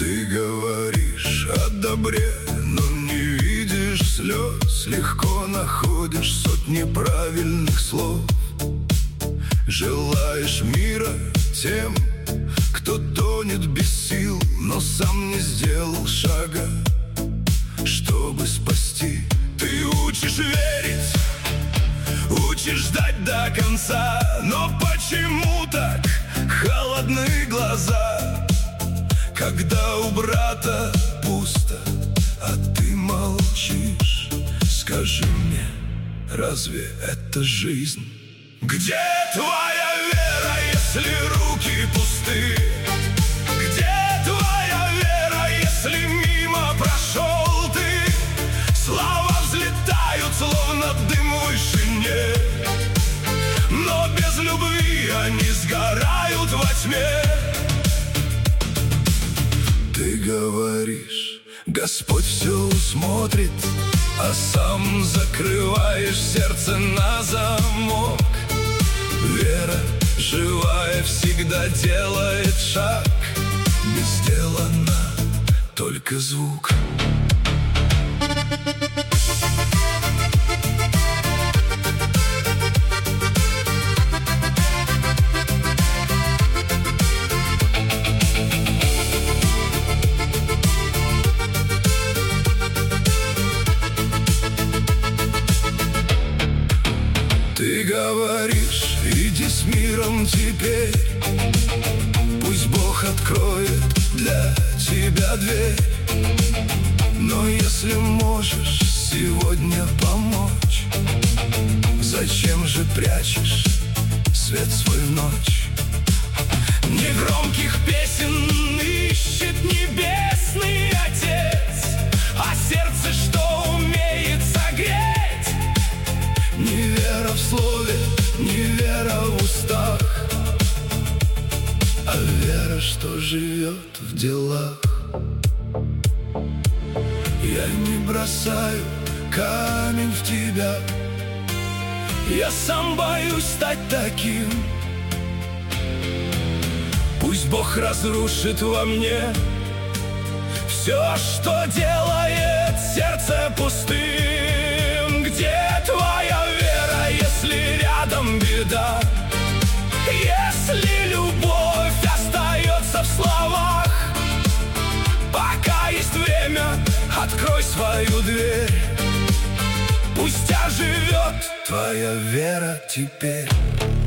Ты говоришь о добре, но не видишь слез. Легко находишь сотни правильных слов. Желаешь мира тем, кто тонет без сил, но сам не сделал шага, чтобы спасти. Ты учишь верить, учишь ждать до конца, но почему так холодны глаза, когда у брата пусто, а ты молчишь? Скажи мне, разве это жизнь? Где твоя вера, если руки пусты? Где твоя вера, если мимо прошел ты? Слова взлетают, словно дым в вышине, но без любви они сгорают во тьме. Ты говоришь, Господь все усмотрит, а сам закрываешь сердце на замок. Вера живая всегда делает шаг, не сделана только звук. Ты говоришь, иди с миром теперь, пусть Бог откроет для тебя дверь. Но если можешь сегодня помочь, зачем же прячешь свет свой в ночь? Негромких песен ищет небесный Отец, а сердце, что умеет согреть. Не вера в слове, не вера в устах, а вера, что живет в делах. Я не бросаю камень в тебя, я сам боюсь стать таким. Пусть Бог разрушит во мне все, что делает сердце пустым. Где твоя вера, если рядом беда? Если любовь остается в словах? Пока есть время, открой свою дверь, пусть оживет твоя вера теперь.